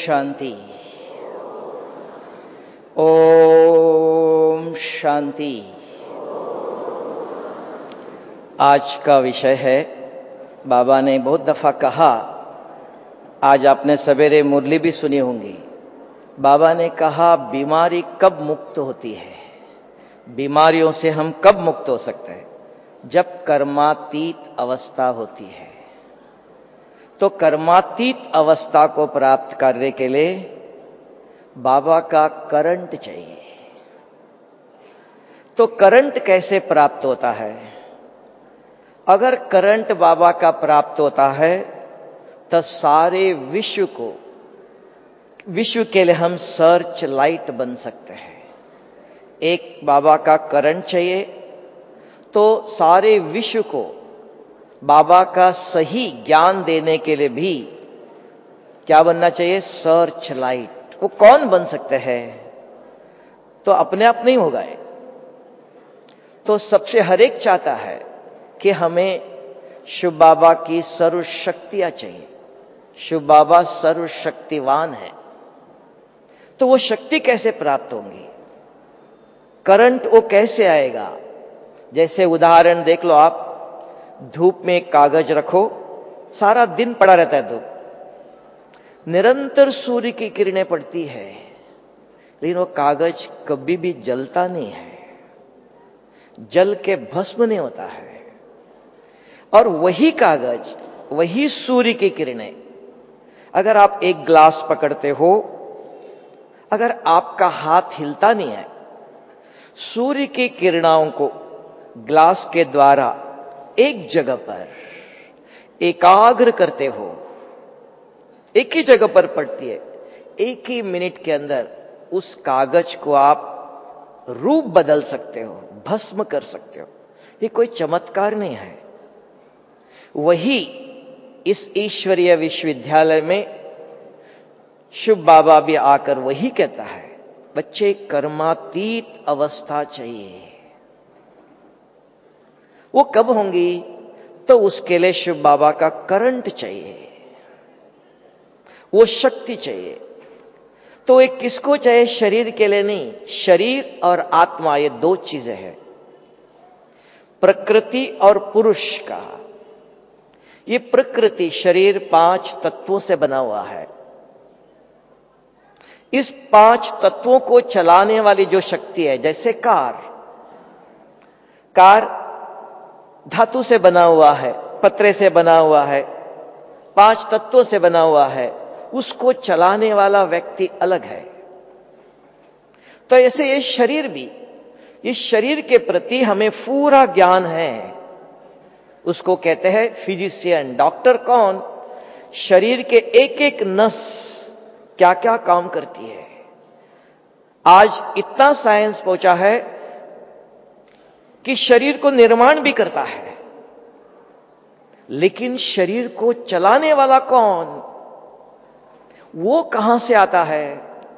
शांति। ओम शांति। आज का विषय है, बाबा ने बहुत दफा कहा, आज आपने सवेरे मुरली भी सुनी होंगी। बाबा ने कहा, बीमारी कब मुक्त होती है, बीमारियों से हम कब मुक्त हो सकते हैं? जब कर्मातीत अवस्था होती है। तो कर्मातीत अवस्था को प्राप्त करने के लिए बाबा का करंट चाहिए। तो करंट कैसे प्राप्त होता है? अगर करंट बाबा का प्राप्त होता है तो सारे विश्व के लिए हम सर्च लाइट बन सकते हैं। एक बाबा का करंट चाहिए तो सारे विश्व को बाबा का सही ज्ञान देने के लिए भी क्या बनना चाहिए? Search light. वो कौन बन सकते हैं? तो अपने आप नहीं होगा। तो सबसे हर एक चाहता है कि हमें शिव बाबा की सर्वशक्तियां चाहिए। शिव बाबा सर्वशक्तिवान है। तो वो शक्ति कैसे प्राप्त होंगी? करंट वो कैसे आएगा? जैसे उदाहरण देख लो आप, धूप में एक कागज रखो, सारा दिन पड़ा रहता है धूप, निरंतर सूर्य की किरणें पड़ती है, लेकिन वो कागज कभी भी जलता नहीं है, जल के भस्म नहीं होता है। और वही कागज, वही सूर्य की किरणें, अगर आप एक ग्लास पकड़ते हो, अगर आपका हाथ हिलता नहीं है, सूर्य की किरणों को ग्लास के द्वारा एक जगह पर एकाग्र करते हो, एक ही जगह पर पड़ती है, एक ही मिनट के अंदर उस कागज को आप रूप बदल सकते हो, भस्म कर सकते हो। ये कोई चमत्कार नहीं है। वही इस ईश्वरीय विश्वविद्यालय में शिव बाबा भी आकर वही कहता है, बच्चे कर्मातीत अवस्था चाहिए। वो कब होंगी? तो उसके लिए शिव बाबा का करंट चाहिए, वो शक्ति चाहिए। तो एक किसको चाहिए? शरीर के लिए नहीं, शरीर और आत्मा ये दो चीजें हैं, प्रकृति और पुरुष का। ये प्रकृति शरीर 5 तत्वों से बना हुआ है। इस 5 तत्वों को चलाने वाली जो शक्ति है, जैसे कार धातु से बना हुआ है, पत्रे से बना हुआ है, 5 तत्वों से बना हुआ है, उसको चलाने वाला व्यक्ति अलग है। तो ऐसे ये शरीर भी, इस शरीर के प्रति हमें पूरा ज्ञान है। उसको कहते हैं फिजिशियन। डॉक्टर कौन? शरीर के एक एक नस क्या क्या काम करती है। आज इतना साइंस पहुंचा है कि शरीर को निर्माण भी करता है, लेकिन शरीर को चलाने वाला कौन? वो कहां से आता है?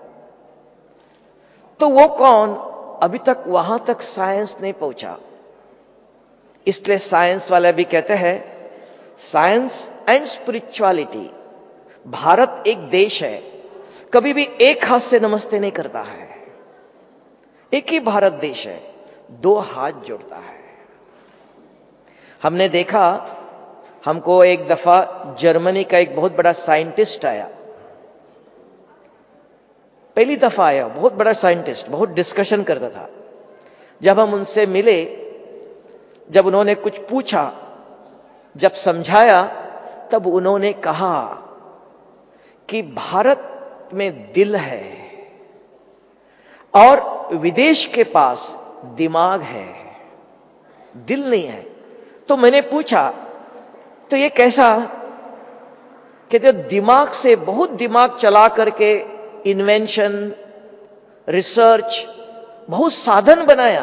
तो वो कौन? अभी तक वहां तक साइंस नहीं पहुंचा। इसलिए साइंस वाले भी कहते हैं, साइंस एंड स्पिरिचुअलिटी। भारत एक देश है, कभी भी एक हाथ से नमस्ते नहीं करता है। एक ही भारत देश है, 2 हाथ जोड़ता है। हमने देखा, हमको एक दफा जर्मनी का एक बहुत बड़ा साइंटिस्ट आया, पहली दफा आया, बहुत बड़ा साइंटिस्ट, बहुत डिस्कशन करता था। जब हम उनसे मिले, जब उन्होंने कुछ पूछा, जब समझाया, तब उन्होंने कहा कि भारत में दिल है और विदेश के पास दिमाग है, दिल नहीं है। तो मैंने पूछा, तो ये कैसा? कि जो दिमाग से बहुत दिमाग चला करके इन्वेंशन, रिसर्च, बहुत साधन बनाया,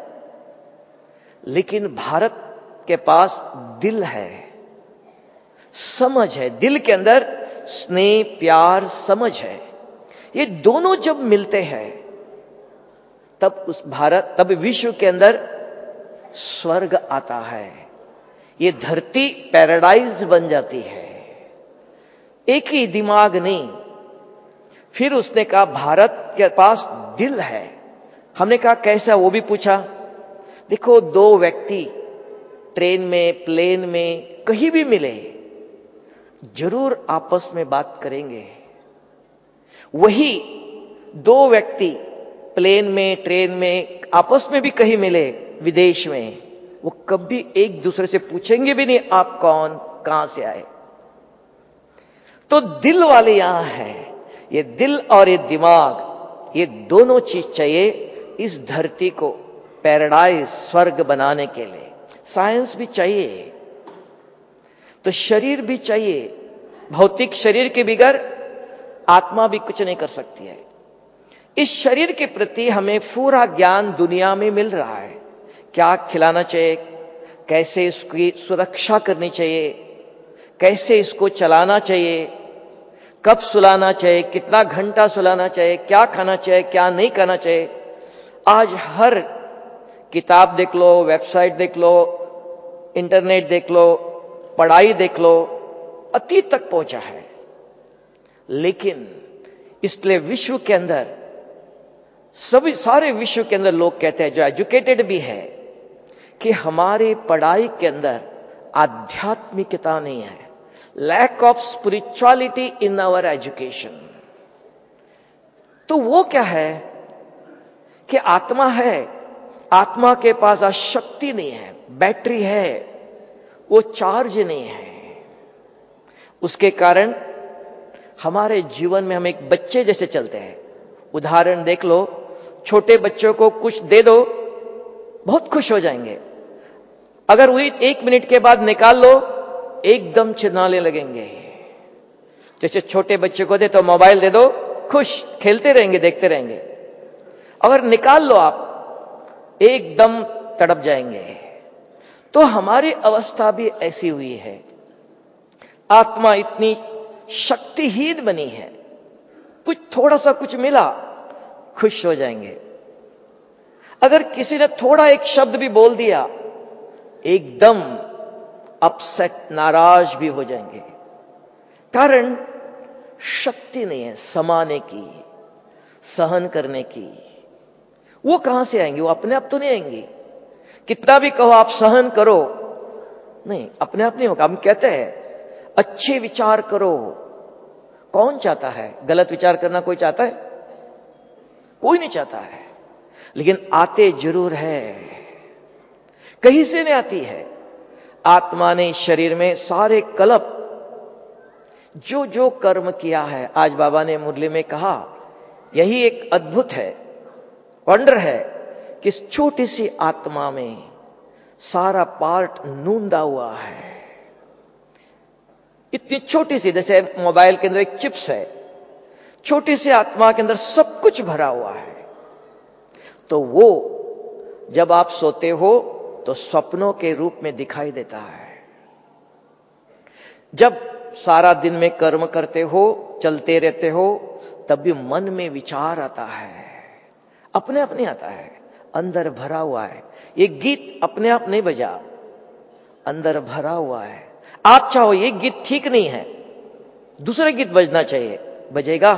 लेकिन भारत के पास दिल है, समझ है। दिल के अंदर स्नेह, प्यार, समझ है। ये दोनों जब मिलते हैं, तब विश्व के अंदर स्वर्ग आता है। ये धरती पैराडाइज बन जाती है। एक ही दिमाग नहीं, फिर उसने कहा भारत के पास दिल है। हमने कहा कैसा, वो भी पूछा। देखो, दो व्यक्ति ट्रेन में, प्लेन में, कहीं भी मिले, जरूर आपस में बात करेंगे। वही दो व्यक्ति प्लेन में, ट्रेन में, आपस में भी कहीं मिले विदेश में, वो कभी एक दूसरे से पूछेंगे भी नहीं आप कौन, कहां से आए। तो दिल वाले यहां है। ये दिल और ये दिमाग, ये दोनों चीज चाहिए इस धरती को पैराडाइज, स्वर्ग बनाने के लिए। साइंस भी चाहिए, तो शरीर भी चाहिए। भौतिक शरीर के बिगर आत्मा भी कुछ नहीं कर सकती है। इस शरीर के प्रति हमें पूरा ज्ञान दुनिया में मिल रहा है। क्या खिलाना चाहिए, कैसे इसकी सुरक्षा करनी चाहिए, कैसे इसको चलाना चाहिए, कब सुलाना चाहिए, कितना घंटा सुलाना चाहिए, क्या खाना चाहिए, क्या नहीं खाना चाहिए। आज हर किताब देख लो, वेबसाइट देख लो, इंटरनेट देख लो, पढ़ाई देख लो, अतीत तक पहुंचा है। लेकिन इसलिए विश्व के अंदर, सभी सारे विश्व के अंदर लोग कहते हैं, जो एजुकेटेड भी है, कि हमारी पढ़ाई के अंदर आध्यात्मिकता नहीं है। Lack of spirituality in our education. तो वो क्या है कि आत्मा है, आत्मा के पास आज शक्ति नहीं है, बैटरी है, वो चार्ज नहीं है। उसके कारण हमारे जीवन में हम एक बच्चे जैसे चलते हैं। उदाहरण देख लो, छोटे बच्चों को कुछ दे दो, बहुत खुश हो जाएंगे। अगर वही 1 मिनट के बाद निकाल लो, एकदम चिल्लाने लगेंगे। जैसे छोटे बच्चे को दे तो मोबाइल दे दो, खुश, खेलते रहेंगे, देखते रहेंगे। अगर निकाल लो आप, एकदम तड़प जाएंगे। तो हमारी अवस्था भी ऐसी हुई है। आत्मा इतनी शक्तिहीन बनी है, कुछ थोड़ा सा कुछ मिला, खुश हो जाएंगे। अगर किसी ने थोड़ा एक शब्द भी बोल दिया, एकदम अपसेट, नाराज भी हो जाएंगे। कारण शक्ति नहीं है समाने की, सहन करने की। वो कहां से आएंगी? वो अपने आप तो नहीं आएंगी। कितना भी कहो आप सहन करो, नहीं, अपने आप नहीं होगा। हम कहते हैं अच्छे विचार करो। कौन चाहता है गलत विचार करना? कोई चाहता है? कोई नहीं चाहता है। लेकिन आते जरूर है, कहीं से नहीं आती है। आत्मा ने शरीर में सारे कल्प जो जो कर्म किया है, आज बाबा ने मुरली में कहा, यही एक अद्भुत है, वंडर है कि इस छोटी सी आत्मा में सारा पार्ट नूंदा हुआ है। इतनी छोटी सी, जैसे मोबाइल के अंदर एक चिप्स है, छोटी सी आत्मा के अंदर सब कुछ भरा हुआ है। तो वो जब आप सोते हो तो सपनों के रूप में दिखाई देता है। जब सारा दिन में कर्म करते हो, चलते रहते हो, तब भी मन में विचार आता है, अपने आप नहीं आता है, अंदर भरा हुआ है। ये गीत अपने आप नहीं बजा, अंदर भरा हुआ है। आप चाहो ये गीत ठीक नहीं है, दूसरे गीत बजना चाहिए, बजेगा?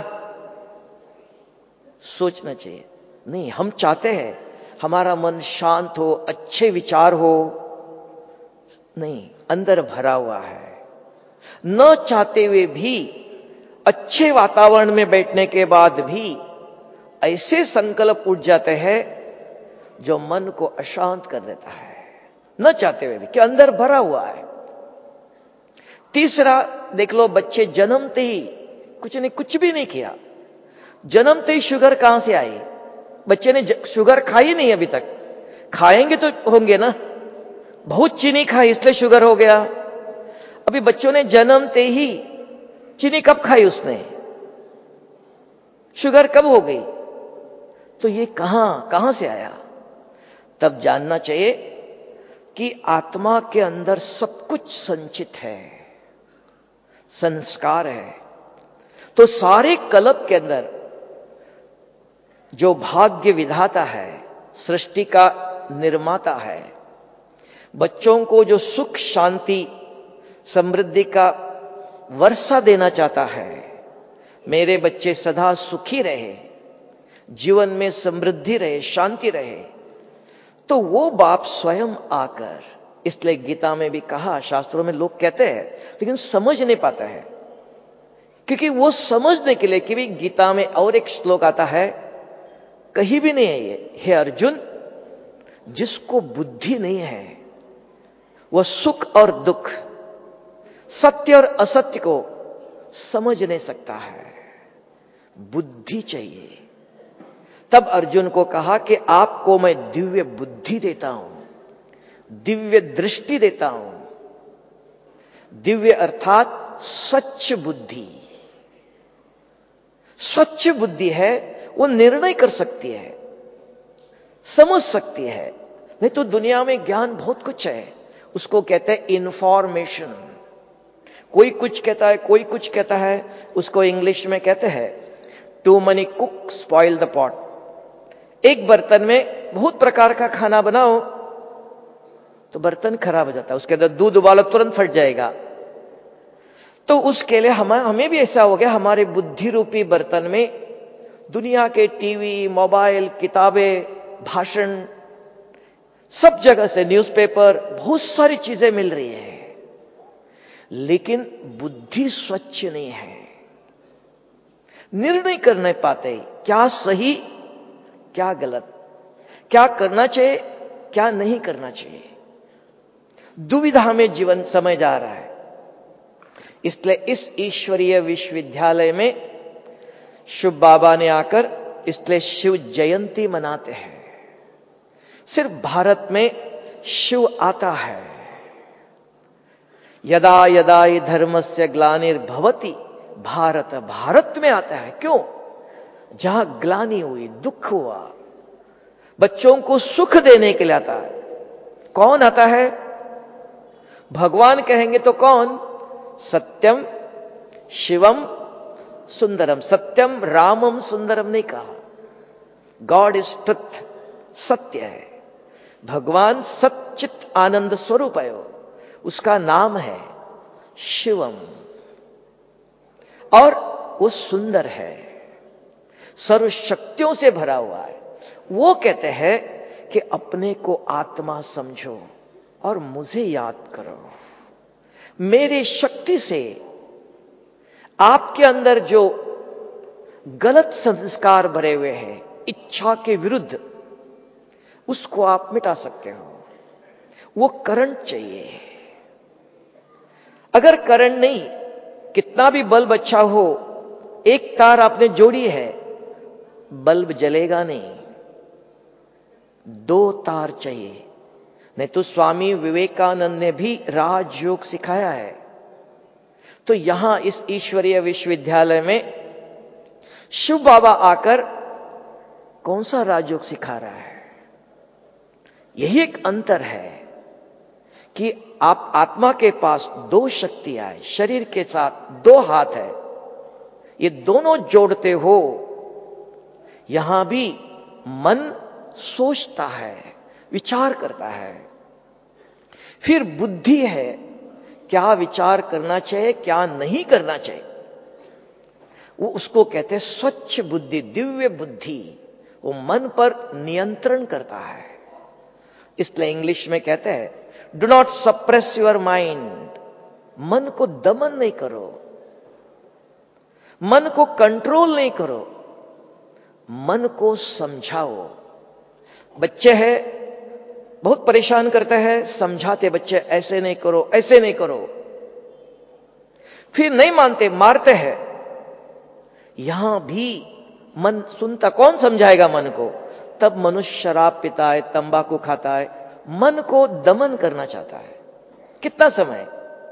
सोचना चाहिए। नहीं, हम चाहते हैं हमारा मन शांत हो, अच्छे विचार हो। नहीं, अंदर भरा हुआ है। न चाहते हुए भी, अच्छे वातावरण में बैठने के बाद भी ऐसे संकल्प उठ जाते हैं जो मन को अशांत कर देता है, न चाहते हुए भी, कि अंदर भरा हुआ है। तीसरा देख लो, बच्चे जन्मते ही कुछ भी नहीं किया, जन्मते ही शुगर कहां से आई? बच्चे ने शुगर खाई नहीं अभी तक, खाएंगे तो होंगे ना। बहुत चीनी खाई इसलिए शुगर हो गया। अभी बच्चों ने जन्मते ही चीनी कब खाई उसने? शुगर कब हो गई? तो ये कहां से आया? तब जानना चाहिए कि आत्मा के अंदर सब कुछ संचित है, संस्कार है। तो सारे कल्प के अंदर जो भाग्य विधाता है, सृष्टि का निर्माता है, बच्चों को जो सुख, शांति, समृद्धि का वर्षा देना चाहता है, मेरे बच्चे सदा सुखी रहे, जीवन में समृद्धि रहे, शांति रहे, तो वो बाप स्वयं आकर, इसलिए गीता में भी कहा, शास्त्रों में लोग कहते हैं लेकिन समझ नहीं पाता है, क्योंकि वो समझने के लिए कि भी गीता में और एक श्लोक आता है, कहीं भी नहीं है ये, हे अर्जुन, जिसको बुद्धि नहीं है वह सुख और दुख, सत्य और असत्य को समझ नहीं सकता है, बुद्धि चाहिए। तब अर्जुन को कहा कि आपको मैं दिव्य बुद्धि देता हूं, दिव्य दृष्टि देता हूं। दिव्य अर्थात स्वच्छ बुद्धि। स्वच्छ बुद्धि है, वो निर्णय कर सकती है, समझ सकती है। नहीं तो दुनिया में ज्ञान बहुत कुछ है, उसको कहते हैं इंफॉर्मेशन। कोई कुछ कहता है, कोई कुछ कहता है, उसको इंग्लिश में कहते हैं too many cook spoil the pot. एक बर्तन में बहुत प्रकार का खाना बनाओ तो बर्तन खराब हो जाता है, उसके अंदर दूध उबालो तुरंत फट जाएगा। तो उसके लिए हमें भी ऐसा हो गया, हमारे बुद्धि रूपी बर्तन में दुनिया के टीवी, मोबाइल, किताबें, भाषण, सब जगह से न्यूज़पेपर, बहुत सारी चीजें मिल रही है, लेकिन बुद्धि स्वच्छ नहीं है। निर्णय कर नहीं पाते क्या सही क्या गलत, क्या करना चाहिए क्या नहीं करना चाहिए। दुविधा में जीवन समय जा रहा है। इसलिए इस ईश्वरीय विश्वविद्यालय में शिव बाबा ने आकर, इसलिए शिव जयंती मनाते हैं। सिर्फ भारत में शिव आता है। यदा यदा हि धर्मस्य ग्लानिर्भवति भारत, भारत में आता है। क्यों? जहां ग्लानि हुई, दुख हुआ, बच्चों को सुख देने के लिए आता है। कौन आता है? भगवान कहेंगे तो कौन? सत्यम शिवम सुंदरम। सत्यम रामम सुंदरम नहीं कहा। गॉड इज ट्रुथ, सत्य है। भगवान सच्चित आनंद स्वरूप है, उसका नाम है शिवम, और वो सुंदर है, सर्व शक्तियों से भरा हुआ है। वो कहते हैं कि अपने को आत्मा समझो और मुझे याद करो। मेरी शक्ति से आपके अंदर जो गलत संस्कार भरे हुए हैं, इच्छा के विरुद्ध, उसको आप मिटा सकते हो। वो करंट चाहिए। अगर करंट नहीं, कितना भी बल्ब अच्छा हो, एक तार आपने जोड़ी है, बल्ब जलेगा नहीं। दो तार चाहिए। नहीं तो स्वामी विवेकानंद ने भी राजयोग सिखाया है। तो यहां इस ईश्वरीय विश्वविद्यालय में शिव बाबा आकर कौन सा राजयोग सिखा रहा है? यही एक अंतर है कि आप आत्मा के पास दो शक्तियां हैं, शरीर के साथ दो हाथ है, ये दोनों जोड़ते हो। यहां भी मन सोचता है, विचार करता है। फिर बुद्धि है, क्या विचार करना चाहिए क्या नहीं करना चाहिए। वो उसको कहते हैं स्वच्छ बुद्धि, दिव्य बुद्धि। वो मन पर नियंत्रण करता है। इसलिए इंग्लिश में कहते हैं do not suppress your mind. मन को दमन नहीं करो, मन को कंट्रोल नहीं करो, मन को समझाओ। बच्चे हैं, बहुत परेशान करते हैं, समझाते बच्चे ऐसे नहीं करो, ऐसे नहीं करो, फिर नहीं मानते, मारते हैं। यहां भी मन सुनता, कौन समझाएगा मन को? तब मनुष्य शराब पीता है, तंबाकू खाता है, मन को दमन करना चाहता है। कितना समय?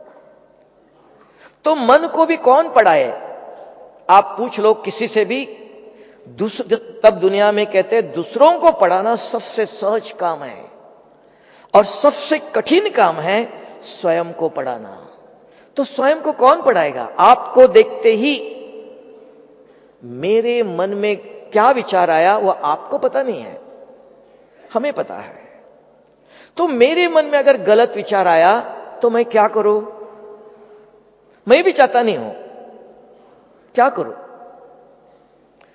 तो मन को भी कौन पढ़ाए? आप पूछ लो किसी से भी। तब दुनिया में कहते हैं दूसरों को पढ़ाना सबसे सहज काम है और सबसे कठिन काम है स्वयं को पढ़ाना। तो स्वयं को कौन पढ़ाएगा? आपको देखते ही मेरे मन में क्या विचार आया वो आपको पता नहीं है, हमें पता है। तो मेरे मन में अगर गलत विचार आया तो मैं क्या करूं? मैं भी चाहता नहीं हूं, क्या करूं?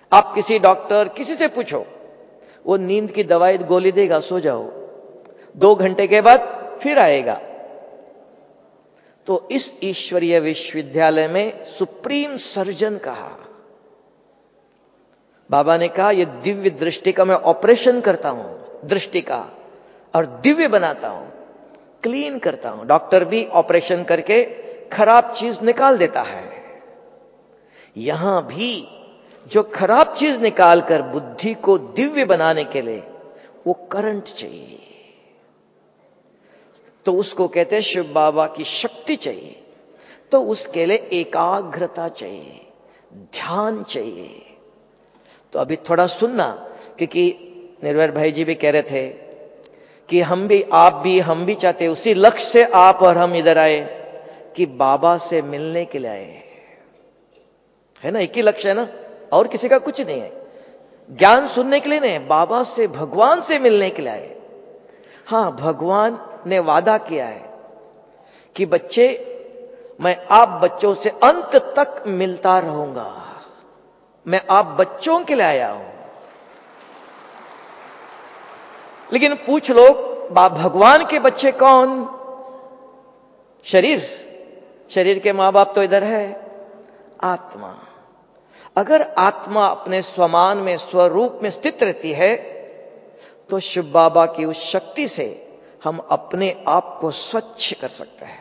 आप किसी डॉक्टर किसी से पूछो, वो नींद की दवाई गोली देगा, सो जाओ, 2 घंटे के बाद फिर आएगा। तो इस ईश्वरीय विश्वविद्यालय में सुप्रीम सर्जन कहा, बाबा ने कहा ये दिव्य दृष्टि का मैं ऑपरेशन करता हूं, दृष्टि का, और दिव्य बनाता हूं, क्लीन करता हूं। डॉक्टर भी ऑपरेशन करके खराब चीज निकाल देता है, यहां भी जो खराब चीज निकालकर बुद्धि को दिव्य बनाने के लिए वो करंट चाहिए, तो उसको कहते हैं शिव बाबा की शक्ति चाहिए। तो उसके लिए एकाग्रता चाहिए, ध्यान चाहिए। तो अभी थोड़ा सुनना, क्योंकि निर्भय भाई जी भी कह रहे थे कि हम भी, आप भी, हम भी चाहते, उसी लक्ष्य से आप और हम इधर आए कि बाबा से मिलने के लिए आए, है ना, एक ही लक्ष्य है ना, और किसी का कुछ नहीं है। ज्ञान सुनने के लिए नहीं, बाबा से, भगवान से मिलने के लिए आए। हां, भगवान ने वादा किया है कि बच्चे, मैं आप बच्चों से अंत तक मिलता रहूंगा, मैं आप बच्चों के लिए आया हूं। लेकिन पूछ लो, भगवान के बच्चे कौन? शरीर के मां बाप तो इधर है, आत्मा। अगर आत्मा अपने स्वमान में, स्वरूप में स्थित रहती है, तो शिव बाबा की उस शक्ति से हम अपने आप को स्वच्छ कर सकते हैं।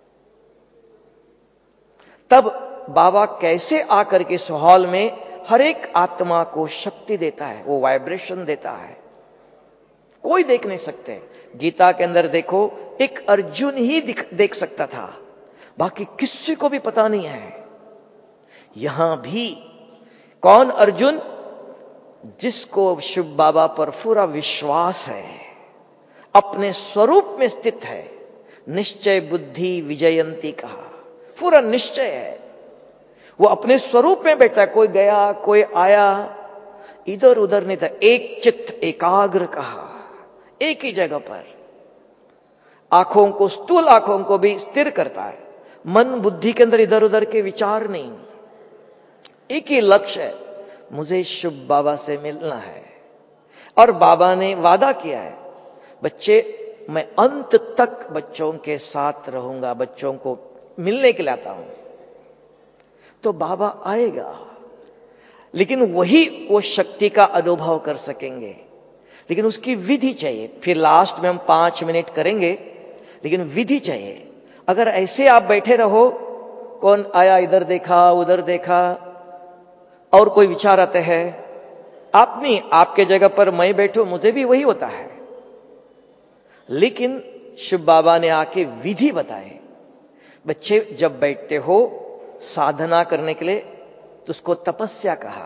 तब बाबा कैसे आकर के इस हॉल में हर एक आत्मा को शक्ति देता है, वो वाइब्रेशन देता है, कोई देख नहीं सकते। गीता के अंदर देखो, एक अर्जुन ही देख सकता था, बाकी किसी को भी पता नहीं है। यहां भी कौन अर्जुन? जिसको शिव बाबा पर पूरा विश्वास है, अपने स्वरूप में स्थित है। निश्चय बुद्धि विजयंती कहा, पूरा निश्चय है, वो अपने स्वरूप में बैठा है। कोई गया, कोई आया, इधर उधर नहीं था, एक चित्त, एकाग्र कहा, एक ही जगह पर। आंखों को, स्थूल आंखों को भी स्थिर करता है, मन बुद्धि के अंदर इधर उधर के विचार नहीं, एक ही लक्ष्य है, मुझे शिव बाबा से मिलना है। और बाबा ने वादा किया है, बच्चे, मैं अंत तक बच्चों के साथ रहूंगा, बच्चों को मिलने के लिए आता हूं। तो बाबा आएगा, लेकिन वही वो शक्ति का अनुभव कर सकेंगे, लेकिन उसकी विधि चाहिए। फिर लास्ट में हम 5 मिनट करेंगे, लेकिन विधि चाहिए। अगर ऐसे आप बैठे रहो, कौन आया, इधर देखा, उधर देखा, और कोई विचार आते हैं, आप नहीं, आपके जगह पर मैं बैठूं, मुझे भी वही होता है। लेकिन शिव बाबा ने आके विधि बताए, बच्चे जब बैठते हो साधना करने के लिए, तो उसको तपस्या कहा।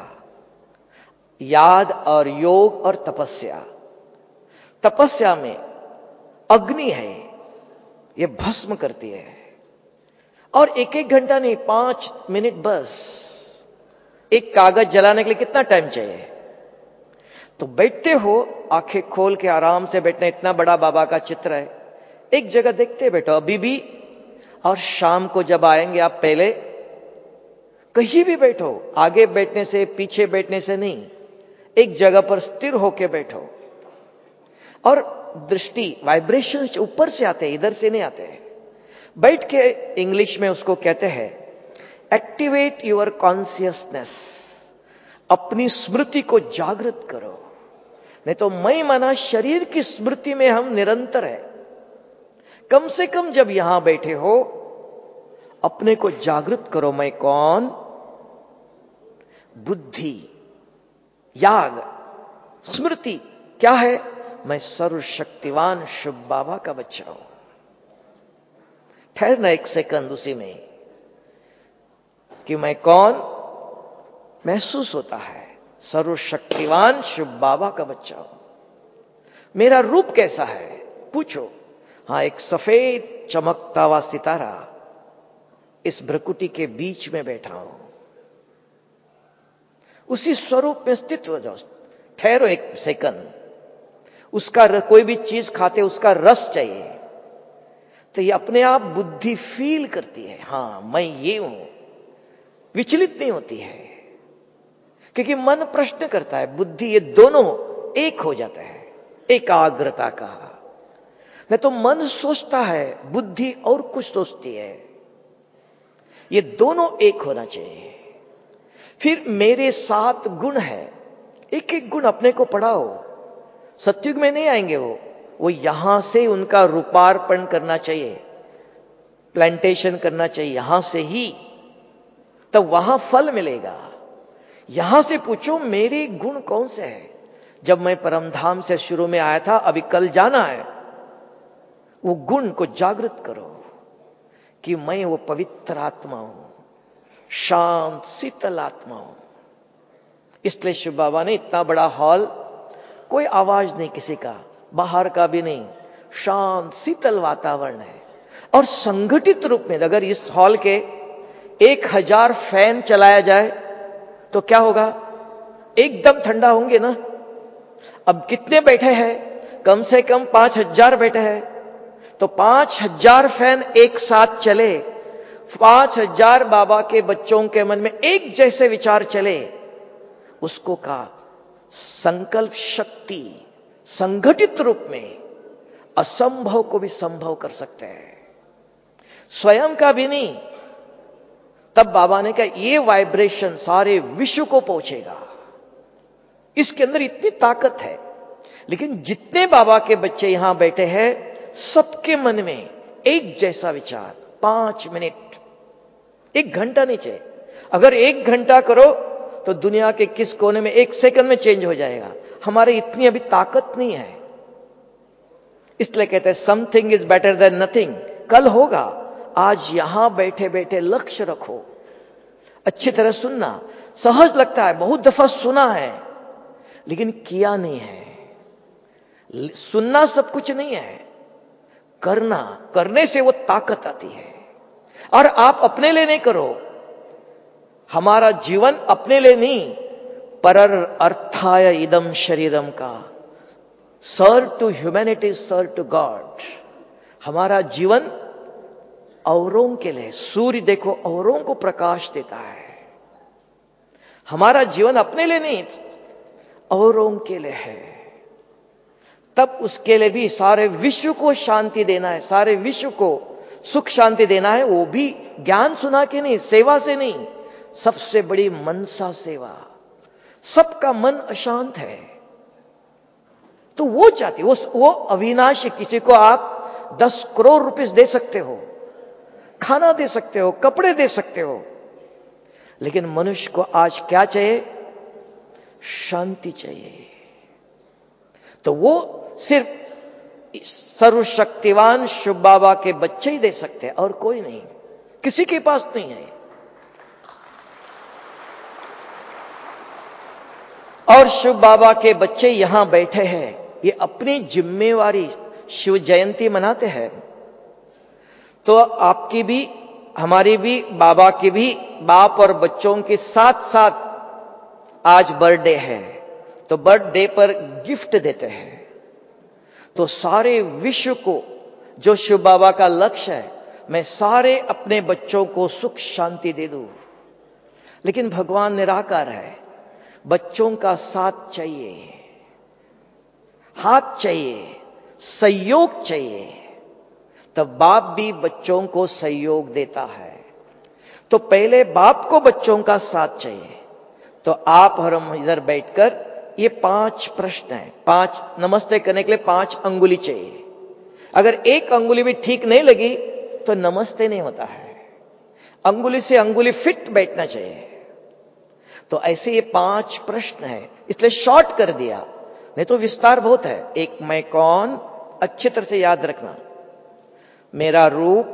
याद और योग और तपस्या। तपस्या में अग्नि है, ये भस्म करती है, और 1-1 घंटा नहीं, 5 मिनट बस। एक कागज जलाने के लिए कितना टाइम चाहिए? तो बैठते हो, आंखें खोल के आराम से बैठना, इतना बड़ा बाबा का चित्र है, एक जगह देखते बैठो अभी भी। और शाम को जब आएंगे आप, पहले कहीं भी बैठो, आगे बैठने से, पीछे बैठने से नहीं, एक जगह पर स्थिर होकर बैठो। और दृष्टि, वाइब्रेशन ऊपर से आते हैं, इधर से नहीं आते हैं। बैठ के, इंग्लिश में उसको कहते हैं एक्टिवेट योर कॉन्शियसनेस, अपनी स्मृति को जागृत करो। नहीं तो मैं माना शरीर की स्मृति में हम निरंतर है। कम से कम जब यहां बैठे हो, अपने को जागृत करो, मैं कौन? बुद्धि, याद, स्मृति क्या है? मैं सर्वशक्तिवान शिव बाबा का बच्चा हूं। ठहरना 1 सेकंड उसी में कि मैं कौन महसूस होता है, सर्वशक्तिवान शिव बाबा का बच्चा हूं। मेरा रूप कैसा है? पूछो। हां, एक सफेद चमकता हुआ सितारा इस भ्रकुटी के बीच में बैठा हूं। उसी स्वरूप में स्थित हो जाओ। ठहरो 1 सेकंड। उसका कोई भी चीज खाते, उसका रस चाहिए, तो ये अपने आप बुद्धि फील करती है, हां मैं ये हूं, विचलित नहीं होती है। क्योंकि मन प्रश्न करता है, बुद्धि, ये दोनों एक हो जाता है, एकाग्रता का। नहीं तो मन सोचता है, बुद्धि और कुछ सोचती है। ये दोनों एक होना चाहिए। फिर मेरे 7 गुण है, एक एक गुण अपने को पढ़ाओ। सत्युग में नहीं आएंगे वो यहां से उनका रूपार्पण करना चाहिए, प्लांटेशन करना चाहिए यहां से ही, तब वहां फल मिलेगा। यहां से पूछो मेरे गुण कौन से हैं। जब मैं परमधाम से शुरू में आया था, अभी कल जाना है, वो गुण को जागृत करो कि मैं वो पवित्र आत्मा हूं, शांत शीतल आत्मा हूं। इसलिए शिव बाबा ने इतना बड़ा हॉल, कोई आवाज नहीं किसी का, बाहर का भी नहीं, शांत शीतल वातावरण है। और संगठित रूप में अगर इस हॉल के 1000 फैन चलाया जाए तो क्या होगा? एकदम ठंडा होंगे ना। अब कितने बैठे हैं? कम से कम 5000 बैठे हैं। तो 5000 फैन एक साथ चले, 5000 बाबा के बच्चों के मन में एक जैसे विचार चले, उसको का संकल्प शक्ति संगठित रूप में असंभव को भी संभव कर सकते हैं, स्वयं का भी नहीं। तब बाबा ने कहा ये वाइब्रेशन सारे विश्व को पहुंचेगा, इसके अंदर इतनी ताकत है। लेकिन जितने बाबा के बच्चे यहां बैठे हैं, सबके मन में एक जैसा विचार। 5 मिनट, 1 घंटा नहीं चाहिए। अगर 1 घंटा करो तो दुनिया के किस कोने में 1 सेकंड में चेंज हो जाएगा। हमारे इतनी अभी ताकत नहीं है, इसलिए कहते हैं something is better than nothing. कल होगा, आज यहां बैठे बैठे लक्ष्य रखो, अच्छी तरह सुनना। सहज लगता है, बहुत दफा सुना है लेकिन किया नहीं है। सुनना सब कुछ नहीं है, करना, करने से वो ताकत आती है। और आप अपने लिए नहीं करो, हमारा जीवन अपने लिए नहीं, परर अर्थाय इदम शरीरम का, serve to humanity, serve to God. हमारा जीवन औरों के लिए, सूर्य देखो औरों को प्रकाश देता है। हमारा जीवन अपने लिए नहीं, औरों के लिए है। तब उसके लिए भी सारे विश्व को शांति देना है, सारे विश्व को सुख शांति देना है। वो भी ज्ञान सुना के नहीं, सेवा से नहीं, सबसे बड़ी मनसा सेवा। सबका मन अशांत है तो वो चाहती, वो अविनाशी। किसी को आप 10 करोड़ रुपए दे सकते हो, खाना दे सकते हो, कपड़े दे सकते हो, लेकिन मनुष्य को आज क्या चाहिए? शांति चाहिए। तो वो सिर्फ सर्वशक्तिवान शिव बाबा के बच्चे ही दे सकते हैं, और कोई नहीं, किसी के पास नहीं है। और शिव बाबा के बच्चे यहां बैठे हैं, ये अपनी जिम्मेवारी, शिव जयंती मनाते हैं तो आपकी भी, हमारी भी, बाबा की भी, बाप और बच्चों के साथ साथ आज बर्थडे है, तो बर्थडे पर गिफ्ट देते हैं। तो सारे विश्व को, जो शिव बाबा का लक्ष्य है, मैं सारे अपने बच्चों को सुख शांति दे दूं। लेकिन भगवान निराकार है, बच्चों का साथ चाहिए, हाथ चाहिए, सहयोग चाहिए। तब बाप भी बच्चों को सहयोग देता है। तो पहले बाप को बच्चों का साथ चाहिए। तो आप और हम इधर बैठकर ये 5 प्रश्न हैं, 5 नमस्ते करने के लिए 5 अंगुली चाहिए। अगर एक अंगुली भी ठीक नहीं लगी तो नमस्ते नहीं होता है। अंगुली से अंगुली फिट बैठना चाहिए। तो ऐसे ये 5 प्रश्न है, इसलिए शॉर्ट कर दिया, नहीं तो विस्तार बहुत है। एक, मैं कौन, अच्छी तरह से याद रखना। मेरा रूप,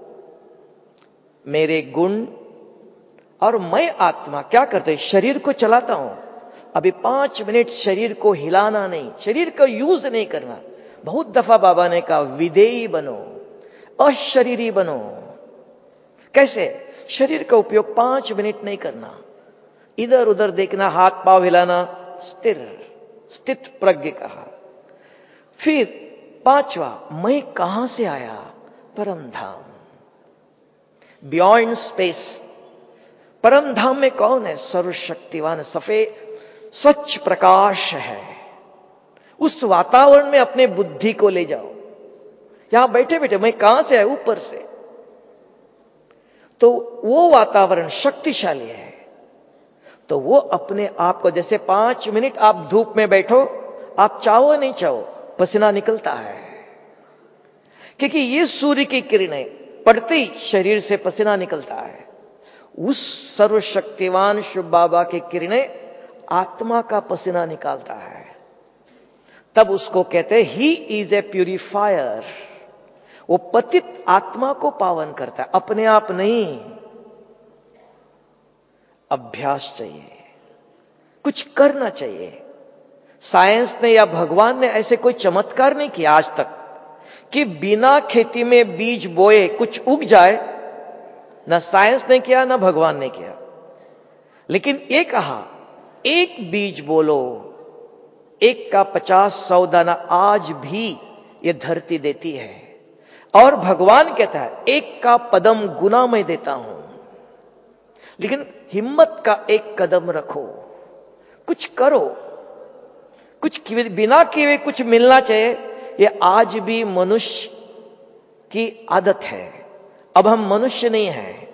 मेरे गुण, और मैं आत्मा क्या करते, शरीर को चलाता हूं। अभी 5 मिनट शरीर को हिलाना नहीं, शरीर का यूज नहीं करना। बहुत दफा बाबा ने कहा विदेही बनो, अशरीरी बनो। कैसे? शरीर का उपयोग 5 मिनट नहीं करना, इधर उधर देखना, हाथ पांव हिलाना, स्थिर, स्थित प्रज्ञ कहा। फिर 5वां, मैं कहां से आया? परम धाम, बियॉन्ड स्पेस, परम धाम में कौन है? सर्वशक्तिवान, सफेद स्वच्छ प्रकाश है। उस वातावरण में अपने बुद्धि को ले जाओ। यहां बैठे बैठे मैं कहां से आया? ऊपर से। तो वो वातावरण शक्तिशाली है। तो वो अपने आप को, जैसे 5 मिनट आप धूप में बैठो, आप चाहो नहीं चाहो पसीना निकलता है, क्योंकि ये सूर्य की किरणें पड़ते ही शरीर से पसीना निकलता है। उस सर्वशक्तिवान शिव बाबा की किरणें आत्मा का पसीना निकालता है। तब उसको कहते हैं ही इज ए प्यूरिफायर। वो पतित आत्मा को पावन करता है, अपने आप नहीं। अभ्यास चाहिए, कुछ करना चाहिए। साइंस ने या भगवान ने ऐसे कोई चमत्कार नहीं किया आज तक कि बिना खेती में बीज बोए कुछ उग जाए। ना साइंस ने किया, ना भगवान ने किया। लेकिन ये कहा, एक बीज बोलो, एक का 50-100 दाना आज भी ये धरती देती है। और भगवान कहता है, एक का पदम गुना मैं देता हूं। लेकिन हिम्मत का एक कदम रखो, कुछ करो, कुछ बिना किए हुए कुछ मिलना चाहिए। ये आज भी मनुष्य की आदत है। अब हम मनुष्य नहीं हैं,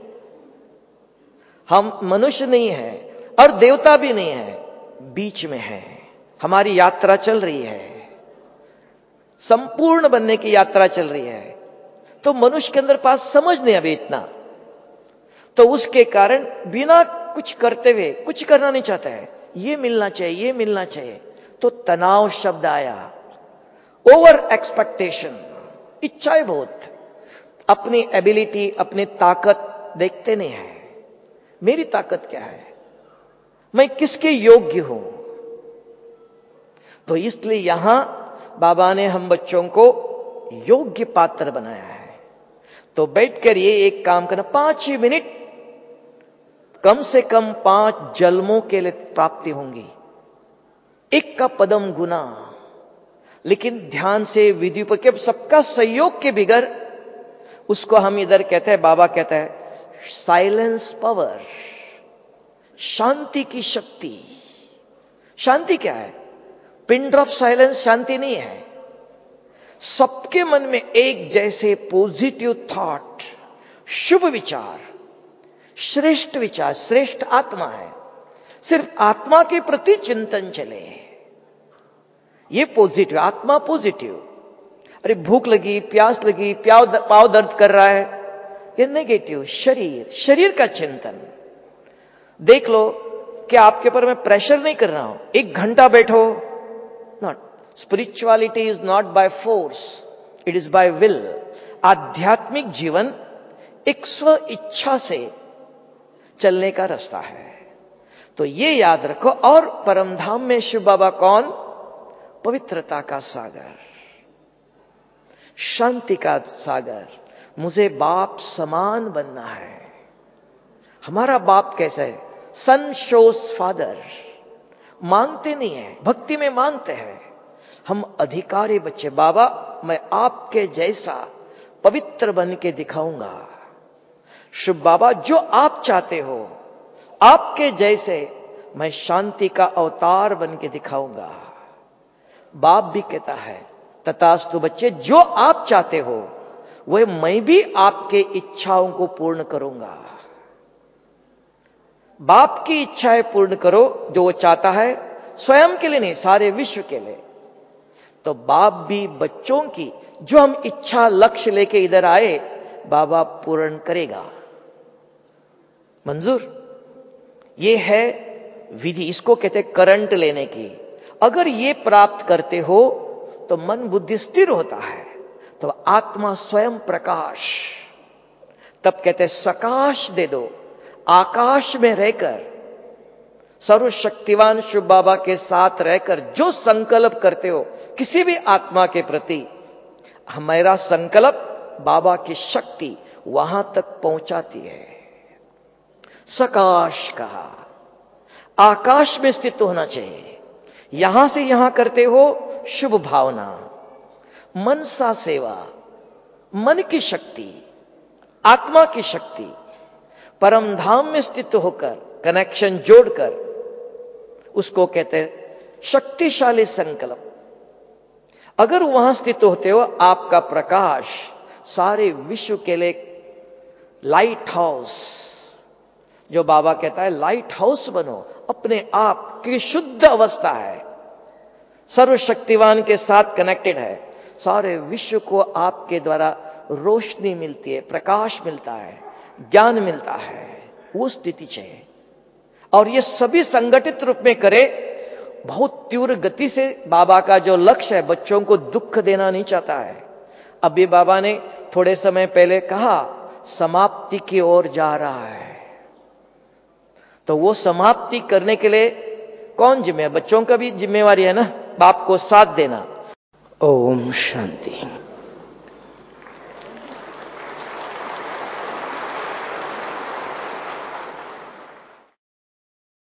हम मनुष्य नहीं हैं और देवता भी नहीं है, बीच में है। हमारी यात्रा चल रही है, संपूर्ण बनने की यात्रा चल रही है। तो मनुष्य के अंदर पास समझ नहीं अभी इतना, तो उसके कारण बिना कुछ करते हुए कुछ करना नहीं चाहता है। ये मिलना चाहिए, ये मिलना चाहिए, तो तनाव शब्द आया। ओवर एक्सपेक्टेशन, इच्छाएं बहुत, अपनी एबिलिटी, अपनी ताकत देखते नहीं है। मेरी ताकत क्या है, मैं किसके योग्य हूं? तो इसलिए यहां बाबा ने हम बच्चों को योग्य पात्र बनाया है। तो बैठकर ये एक काम करना, 5 मिनट, कम से कम 5 जन्मों के लिए प्राप्ति होंगी। एक का पदम गुना, लेकिन ध्यान से विधि पर, के सबका सहयोग के बिगर उसको हम इधर कहते हैं, बाबा कहता है साइलेंस पावर, शांति की शक्ति। शांति क्या है? पिन ड्रॉप साइलेंस शांति नहीं है। सबके मन में एक जैसे पॉजिटिव थॉट, शुभ विचार, श्रेष्ठ विचार, श्रेष्ठ आत्मा है। सिर्फ आत्मा के प्रति चिंतन चले, ये पॉजिटिव, आत्मा पॉजिटिव। अरे भूख लगी, प्यास लगी, पाव दर्द कर रहा है, ये नेगेटिव। शरीर का चिंतन। देख लो कि आपके ऊपर मैं प्रेशर नहीं कर रहा हूं, 1 घंटा बैठो। Not spirituality is not by force, it is by will. आध्यात्मिक जीवन एक स्व इच्छा से चलने का रास्ता है। तो ये याद रखो। और परमधाम में शिव बाबा कौन? पवित्रता का सागर, शांति का सागर। मुझे बाप समान बनना है। हमारा बाप कैसा है? Son shows father. मांगते नहीं है, भक्ति में मांगते हैं। हम अधिकारी बच्चे, बाबा मैं आपके जैसा पवित्र बन के दिखाऊंगा। शिव बाबा जो आप चाहते हो, आपके जैसे मैं शांति का अवतार बन के दिखाऊंगा। बाप भी कहता है तथास्तु बच्चे, जो आप चाहते हो वह मैं भी आपके इच्छाओं को पूर्ण करूंगा। बाप की इच्छाएं पूर्ण करो, जो वो चाहता है, स्वयं के लिए नहीं, सारे विश्व के लिए। तो बाप भी बच्चों की जो हम इच्छा लक्ष्य लेके इधर आए, बाबा पूर्ण करेगा। मंजूर? ये है विधि, इसको कहते हैं करंट लेने की। अगर ये प्राप्त करते हो तो मन बुद्धि स्थिर होता है, तो आत्मा स्वयं प्रकाश। तब कहते हैं सकाश दे दो, आकाश में रहकर, सर्वशक्तिवान शिव बाबा के साथ रहकर जो संकल्प करते हो किसी भी आत्मा के प्रति, हमारा संकल्प बाबा की शक्ति वहां तक पहुंचाती है। सकाश कहा, आकाश में स्थित होना चाहिए। यहां से यहां करते हो शुभ भावना, मनसा सेवा, मन की शक्ति, आत्मा की शक्ति, परम धाम में स्थित होकर कनेक्शन जोड़कर, उसको कहते हैं शक्तिशाली संकल्प। अगर वहां स्थित होते हो, आपका प्रकाश सारे विश्व के लिए लाइट हाउस, जो बाबा कहता है लाइट हाउस बनो, अपने आप की शुद्ध अवस्था है, सर्वशक्तिवान के साथ कनेक्टेड है, सारे विश्व को आपके द्वारा रोशनी मिलती है, प्रकाश मिलता है, ज्ञान मिलता है, वो स्थिति चाहिए। और ये सभी संगठित रूप में करे, बहुत तीव्र गति से। बाबा का जो लक्ष्य है, बच्चों को दुख देना नहीं चाहता है। अभी बाबा ने थोड़े समय पहले कहा समाप्ति की ओर जा रहा है, तो वो समाप्ति करने के लिए कौन जिम्मेवार? बच्चों का भी जिम्मेवारी है ना, बाप को साथ देना। ओम शांति।